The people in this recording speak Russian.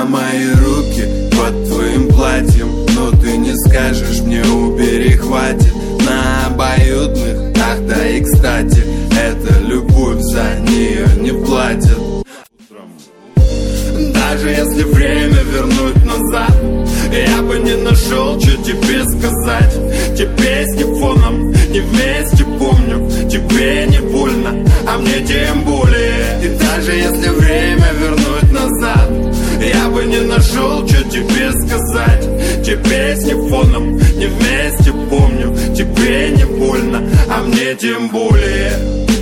на мои руки под твоим платьем, но ты не скажешь мне убери, хватит. На обоюдных, ах да и кстати, эта любовь за нее не платит. Даже если время вернуть назад, я бы не нашел, что тебе сказать. Те песни фоном не вместе помню, тебе не больно, а мне тем более. И даже если время вернуть назад, я бы не нашел, что тебе сказать. Те песни фоном не вместе помню, тебе не больно, а мне тем более.